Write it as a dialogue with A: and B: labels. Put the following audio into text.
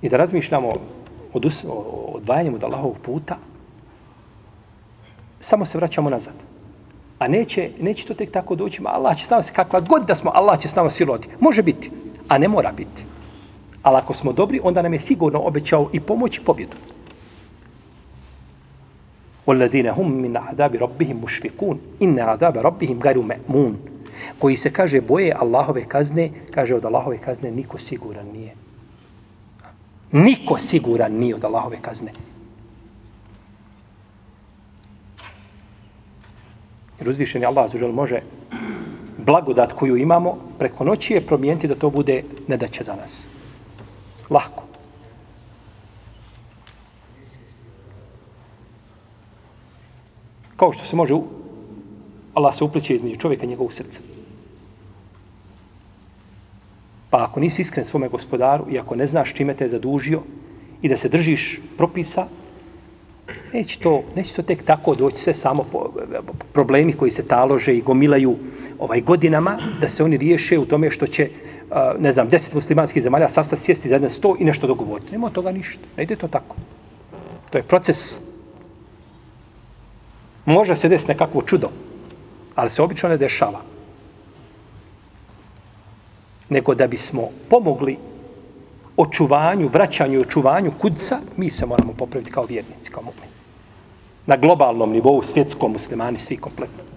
A: i da razmišljamo o odvajanjem od Allahovog puta, samo se vraćamo nazad. A neće to tek tako doći, Allah će s nama se kakva god da smo, Allah će s nama silovati. Može biti, a ne mora biti. Ali ako smo dobri, onda nam je sigurno obećao i pomoć i pobjedu. وَالَّذِينَ هُمْ مِنْ عَذَابِ رَبِّهِمْ مُشْفِقُونَ إِنَّ عَذَابَ رَبِّهِمْ غَيْرُ مَأْمُونَ. Koji se kaže boje Allahove kazne, kaže od Allahove kazne niko siguran nije. Niko siguran nije od Allahove kazne. Jer uzvišeni Allah azuđel može blagodat koju imamo preko noći je promijeniti da to bude nedaća za nas. Lahko. Kao što se može, Allah se upliče između čovjeka i njegovog srca. Pa ako nisi iskren svome gospodaru i ako ne znaš čime te je zadužio i da se držiš propisa, neće to tek tako doći sve samo problemi koji se talože i gomilaju godinama, da se oni riješe u tome što će, 10 muslimanskih zemalja sastav sjesti za jedan sto i nešto dogovoriti. Nema od toga ništa. Ne ide to tako. To je proces. Može se desiti nekakvo čudo, ali se obično ne dešava. Nego da bismo pomogli očuvanju, vraćanju i očuvanju kudca, mi se moramo popraviti kao vjernici, kao mu'mini. Na globalnom nivou, svjetskom, muslimani, svi kompletno.